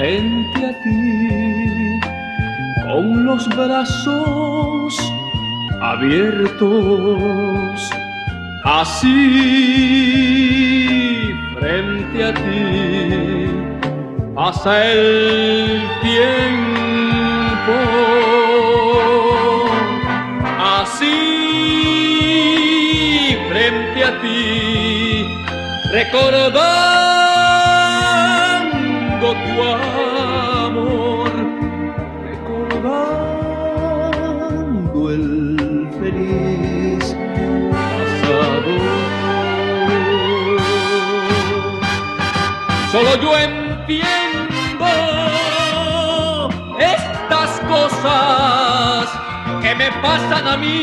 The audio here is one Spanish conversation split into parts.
frente a ti, con los brazos abiertos, así frente a ti, pasa el tiempo, así frente a ti, recordando tu amor, recordando el feliz pasado. Solo yo entiendo estas cosas que me pasan a mí.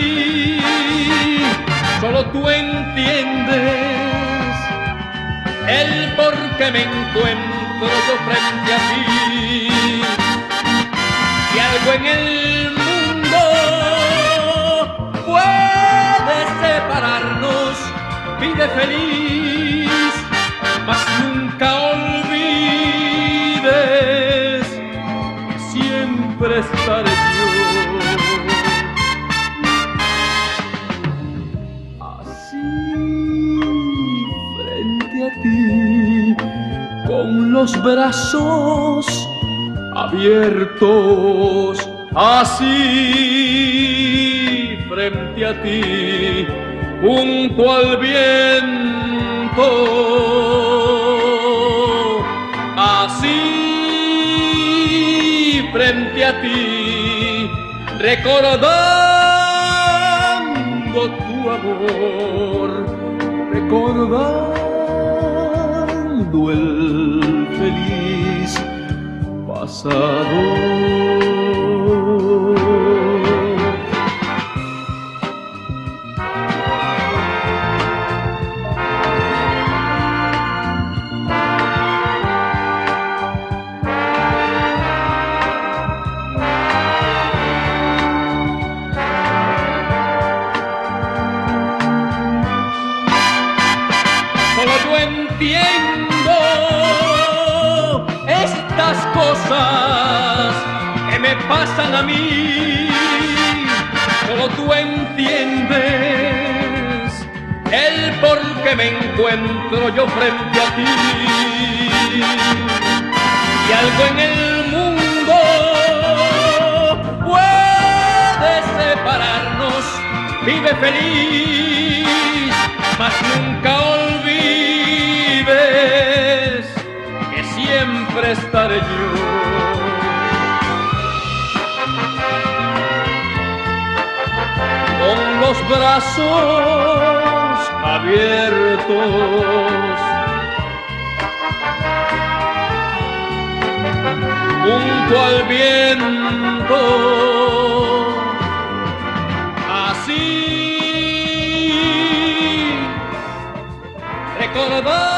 Solo tú entiendes el por qué me encuentro yo frente a ti. Si algo en el mundo puede separarnos, vive feliz, mas nunca olvides que siempre estaré yo. A ti, con los brazos abiertos, así frente a ti, junto al viento, así frente a ti, recordando tu amor, recordando el feliz pasado. Entiendo estas cosas que me pasan a mí. Solo tú entiendes el por qué me encuentro yo frente a ti. Y algo en el mundo puede separarnos, vive feliz, mas nunca olvides que siempre estaré yo. Con los brazos abiertos, junto al viento, así recordar